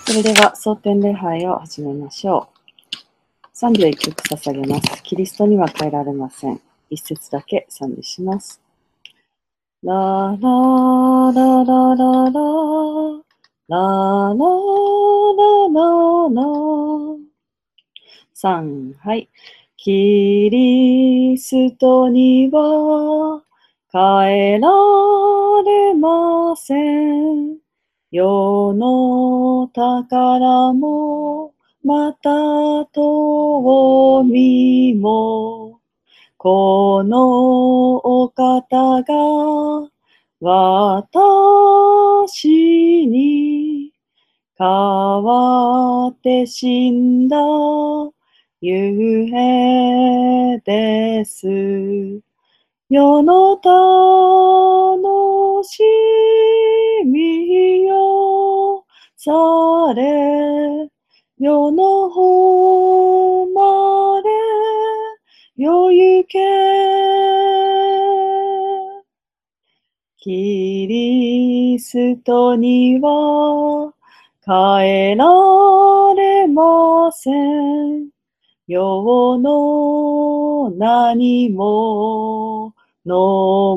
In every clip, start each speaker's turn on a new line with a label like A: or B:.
A: それでは、蒼天礼拝を始めましょう。賛美を一曲捧げます。キリストには変えられません。一節だけ賛美します。ラララララララララララ3、はい。キリストには変えられません。世の宝も、また富も、このお方が私に代わって死んだゆえです。世の楽しみよされ、世の誉れよゆけ。キリストには変えられません。世の何もの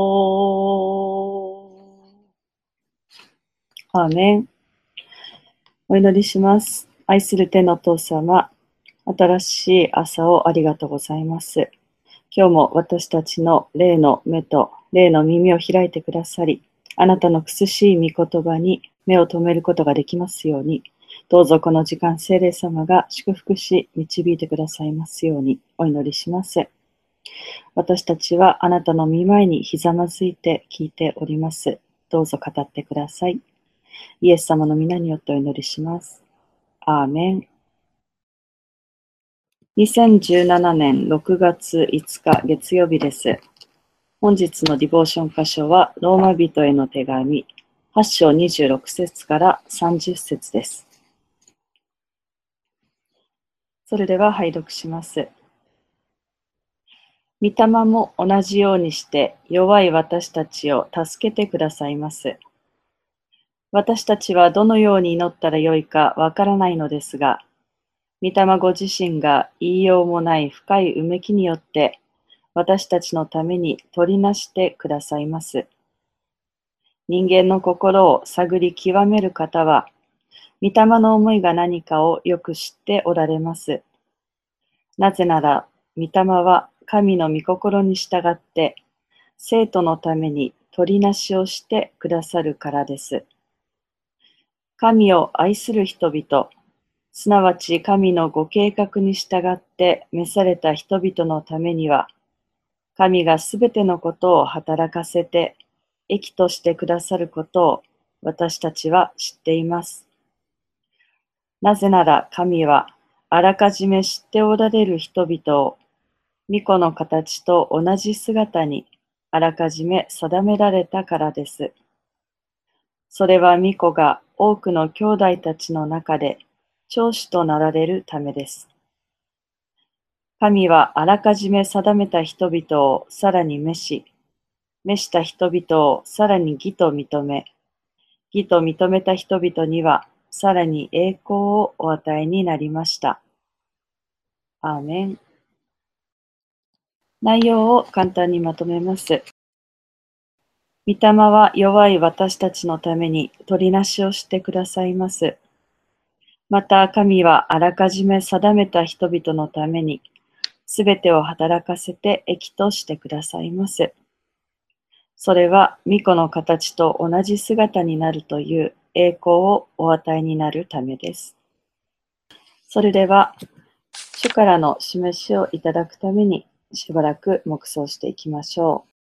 A: も。アーメン。お祈りします。愛する天のお父様、新しい朝をありがとうございます。今日も私たちの霊の目と霊の耳を開いてくださり、あなたの苦しい御言葉に目を留めることができますように、どうぞこの時間、聖霊様が祝福し、導いてくださいますようにお祈りします。私たちはあなたの御前にひざまずいて聞いております。どうぞ語ってください。イエス様の皆によってお祈りします。アーメン。2017年6月5日月曜日です。本日のディボーション箇所はローマ人への手紙8章26節から30節です。それでは拝読します。御霊も同じようにして弱い私たちを助けてくださいます。私たちはどのように祈ったらよいかわからないのですが、御霊ご自身が言いようもない深いうめきによって私たちのために取りなしてくださいます。人間の心を探り極める方は、御霊の思いが何かをよく知っておられます。なぜなら、御霊は神の御心に従って、生徒のために取りなしをしてくださるからです。神を愛する人々、すなわち神のご計画に従って召された人々のためには、神がすべてのことを働かせて、益としてくださることを私たちは知っています。なぜなら神はあらかじめ知っておられる人々を御子の形と同じ姿にあらかじめ定められたからです。それは御子が多くの兄弟たちの中で長子となられるためです。神はあらかじめ定めた人々をさらに召した人々をさらに義と認め、義と認めた人々にはさらに栄光をお与えになりました。アーメン。内容を簡単にまとめます。御霊は弱い私たちのために取りなしをしてくださいます。また神はあらかじめ定めた人々のためにすべてを働かせて益としてくださいます。それは御子の形と同じ姿になるという栄光をお与えになるためです。それでは主からの示しをいただくためにしばらく黙想していきましょう。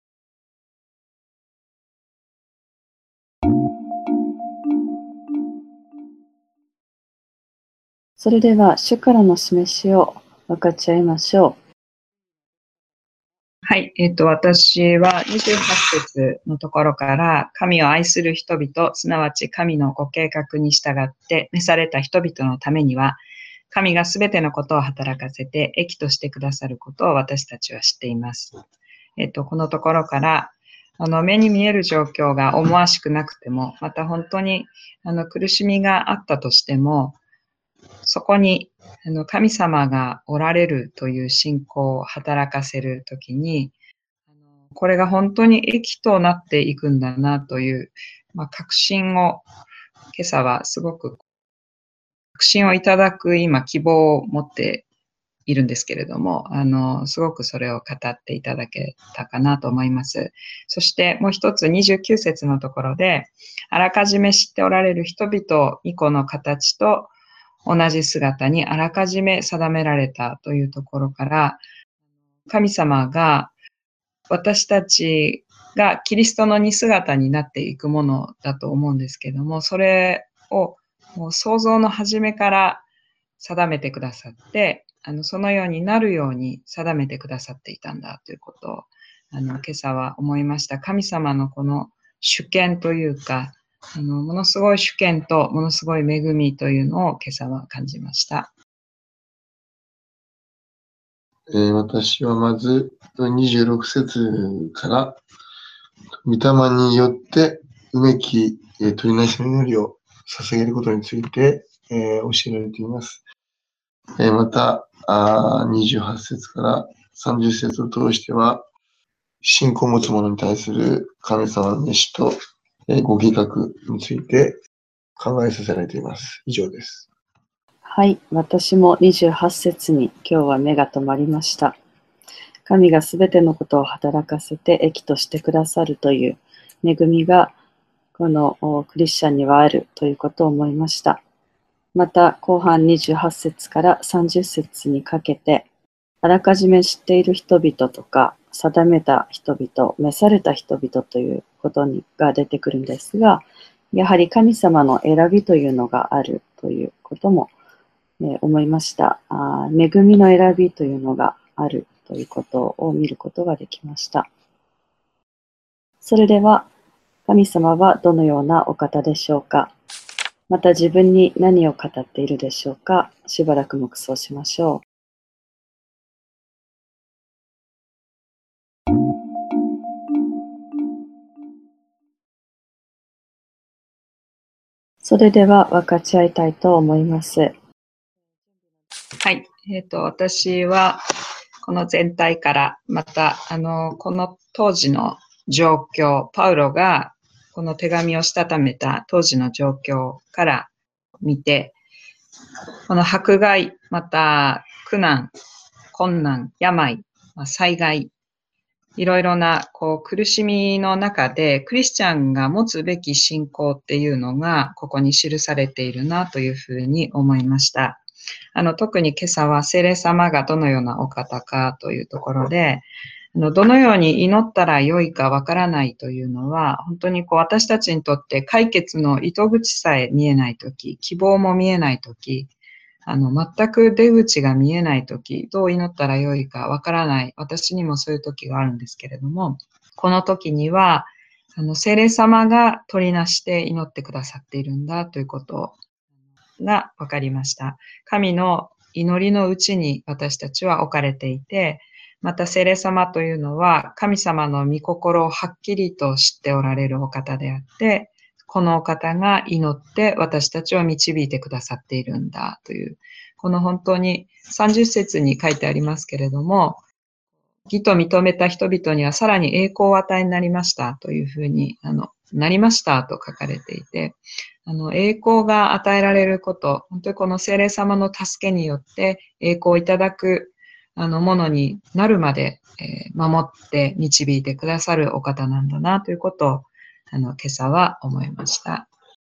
A: それでは主からの示しを分かち合いましょう。
B: はい、私は28節のところから、神を愛する人々、すなわち神のご計画に従って召された人々のためには、神がすべてのことを働かせて益としてくださることを私たちは知っています。このところから、 目に見える状況が思わしくなくても、また本当に苦しみがあったとしても、そこに神様がおられるという信仰を働かせるときに、これが本当に益となっていくんだなという、確信を、今朝はすごく確信をいただく今希望を持っているんですけれども、すごくそれを語っていただけたかなと思います。そしてもう一つ29節のところで、あらかじめ知っておられる人々、御子の形と同じ姿にあらかじめ定められたというところから、神様が私たちがキリストの似姿になっていくものだと思うんですけども、それをもう創造の初めから定めてくださって、そのようになるように定めてくださっていたんだということを、今朝は思いました。神様のこの主権というか、ものすごい主権とものすごい恵みというのを今朝は感じました。
C: 私はまず26節から、御霊によってうめき取りなしの祈りを捧げることについて、教えられています。また28節から30節を通しては、信仰を持つ者に対する神様の召しと、ご計画について考えさせられています。以上です。
A: はい、私も28節に今日は目が留まりました。神がすべてのことを働かせて益としてくださるという恵みがこのクリスチャンにはあるということを思いました。また後半28節から30節にかけて、あらかじめ知っている人々とか定めた人々、召された人々ということが出てくるんですが、やはり神様の選びというのがあるということも思いました。恵みの選びというのがあるということを見ることができました。それでは、神様はどのようなお方でしょうか。また自分に何を語っているでしょうか。しばらく黙想しましょう。それでは分かち合いたいと思います。
B: はい。私は、この全体から、また、この当時の状況、パウロがこの手紙をしたためた当時の状況から見て、この迫害、また苦難、困難、病、災害、いろいろな苦しみの中でクリスチャンが持つべき信仰っていうのがここに記されているなというふうに思いました。特に今朝は聖霊様がどのようなお方かというところで、どのように祈ったらよいかわからないというのは、本当に私たちにとって解決の糸口さえ見えないとき、希望も見えないとき、全く出口が見えないとき、どう祈ったらよいかわからない。私にもそういうときがあるんですけれども、この時には、聖霊様が取りなして祈ってくださっているんだということが分かりました。神の祈りのうちに私たちは置かれていて、また聖霊様というのは神様の御心をはっきりと知っておられるお方であって、このお方が祈って私たちを導いてくださっているんだという、この本当に30節に書いてありますけれども、義と認めた人々にはさらに栄光を与えになりましたというふうに、なりましたと書かれていて、栄光が与えられること、本当にこの聖霊様の助けによって栄光をいただくものになるまで、守って導いてくださるお方なんだなということを今朝は思いました。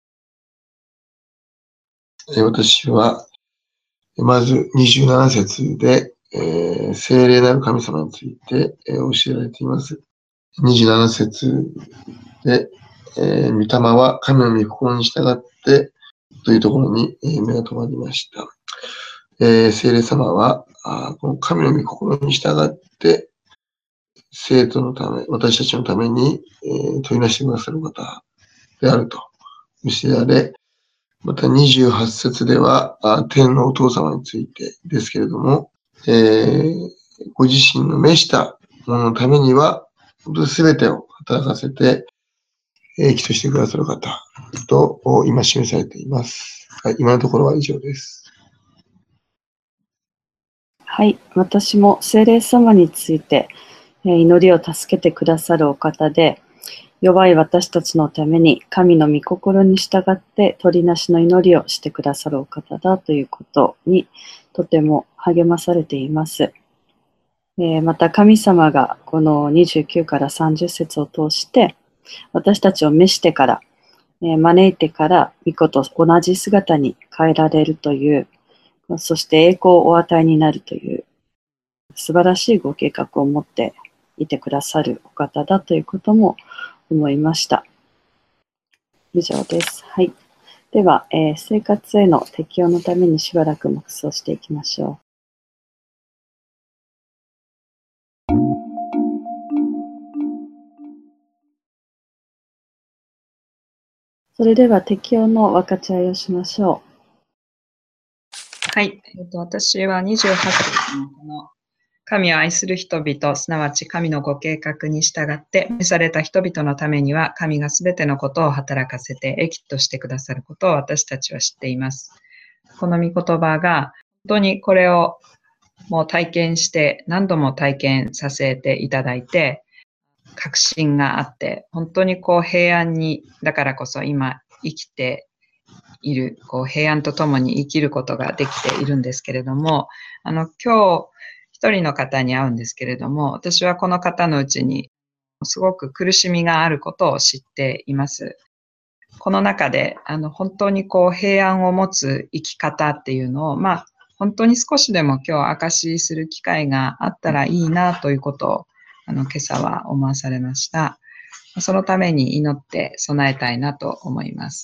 C: 私はまず27節で、聖霊なる神様について、教えられています。27節で、御霊は神の御心に従ってというところに、目が留まりました。聖霊様はこの神の御心に従って生徒のため、私たちのために、取りなしてくださる方であると教えられ、また28節では天のお父様についてですけれども、ご自身の召したもののためには、すべてを働かせて、益としてくださる方と今示されています。はい、今のところは以上です。
A: はい、私も聖霊様について、祈りを助けてくださるお方で、弱い私たちのために神の御心に従って取りなしの祈りをしてくださるお方だということにとても励まされています。また神様がこの29から30節を通して私たちを召してから、招いてから御子と同じ姿に変えられるという、そして栄光をお与えになるという素晴らしいご計画を持っていてくださるお方だということも思いました。以上です。はい。では、生活への適応のためにしばらく黙想していきましょう。それでは適応の分かち合いをしましょ
B: はい。私は28節のこの神を愛する人々、すなわち神のご計画に従って召された人々のためには、神がすべてのことを働かせて益としてくださることを私たちは知っています。この御言葉が、本当にこれをもう体験して、何度も体験させていただいて、確信があって、本当に平安に、だからこそ今生きている、平安とともに生きることができているんですけれども、今日、一人の方に会うんですけれども、私はこの方のうちにすごく苦しみがあることを知っています。この中で、本当に平安を持つ生き方っていうのを、本当に少しでも今日証しする機会があったらいいなということを、今朝は思わされました。そのために祈って備えたいなと思います。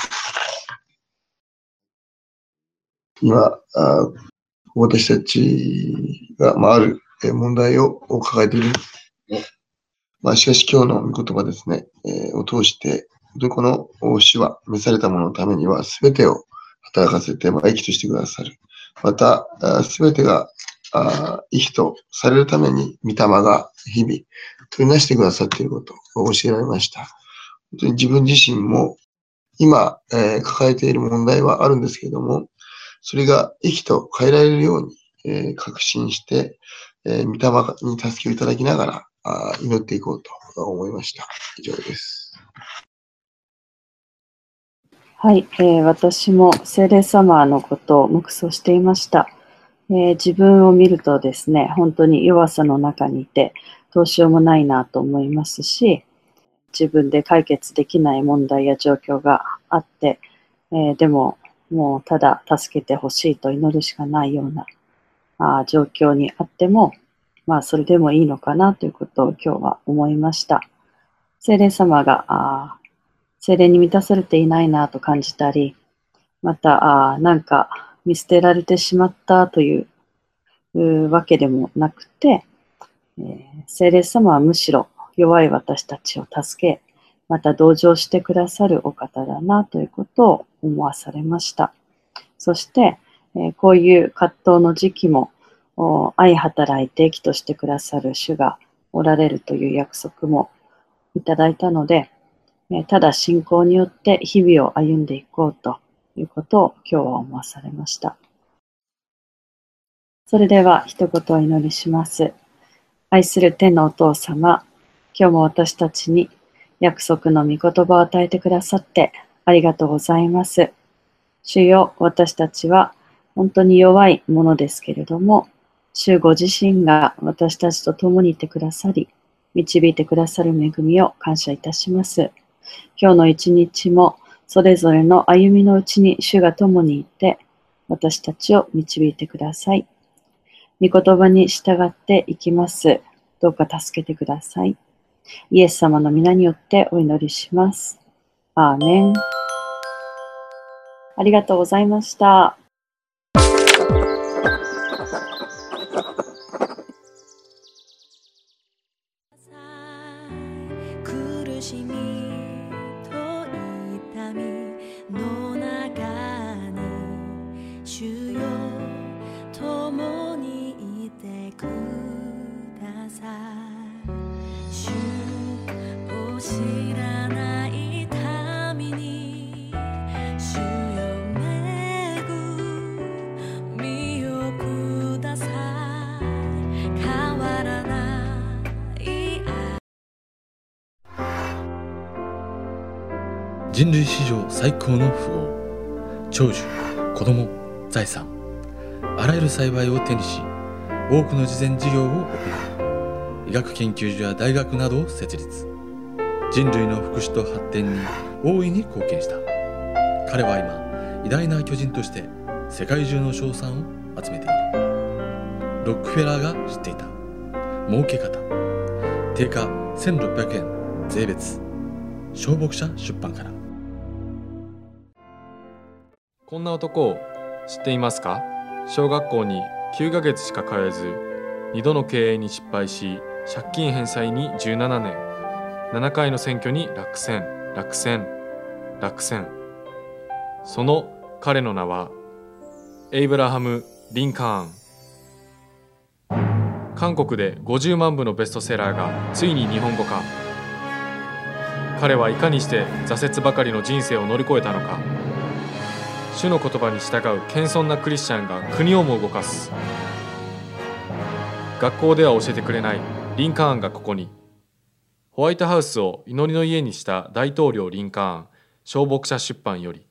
C: 今、私たちが、ある問題を抱えている。しかし今日の御言葉ですね、を通して、この主は召された者のためには全てを働かせて、益としてくださる。また、全てが益とされるために、御霊が日々取りなしてくださっていることを教えられました。本当に自分自身も今、抱えている問題はあるんですけれども、それが益と変えられるように、確信して、御霊に助けをいただきながら祈っていこうと思いました。以上です。
A: う。はい、私も聖霊様のことを黙想していました。自分を見るとですね、本当に弱さの中にいて、どうしようもないなと思いますし、自分で解決できない問題や状況があって、でももうただ助けてほしいと祈るしかないような状況にあっても、それでもいいのかなということを今日は思いました。聖霊様が聖霊に満たされていないなと感じたり、またなんか見捨てられてしまったというわけでもなくて、聖霊様はむしろ弱い私たちを助け、また同情してくださるお方だなということを思わされました。そして、こういう葛藤の時期も相働いて益としてくださる主がおられるという約束もいただいたので、ただ信仰によって日々を歩んでいこうということを今日は思わされました。それでは一言お祈りします。愛する天のお父様、今日も私たちに約束の御言葉を与えてくださってありがとうございます。主よ、私たちは本当に弱いものですけれども、主ご自身が私たちと共にいてくださり、導いてくださる恵みを感謝いたします。今日の一日もそれぞれの歩みのうちに主が共にいて、私たちを導いてください。御言葉に従っていきます。どうか助けてください。イエス様の皆によってお祈りします。アーメン。ありがとうございました。
D: 苦しみと痛みの中に主よ共にいてください。主
E: 人類史上最高の富豪、長寿、子供、財産、あらゆる幸いを手にし、多くの慈善事業を行い、医学研究所や大学などを設立。人類の福祉と発展に大いに貢献した。彼は今、偉大な巨人として世界中の称賛を集めている。ロックフェラーが知っていた儲け方。定価1600円税別。小牧者出版から。
F: こんな男を知っていますか？小学校に9ヶ月しか通えず、2度の経営に失敗し、借金返済に17年、7回の選挙に落選。その彼の名は、エイブラハム・リンカーン。韓国で50万部のベストセラーがついに日本語化。彼はいかにして挫折ばかりの人生を乗り越えたのか。主の言葉に従う謙遜なクリスチャンが国をも動かす。学校では教えてくれないリンカーンがここに。ホワイトハウスを祈りの家にした大統領リンカーン、小牧者出版より。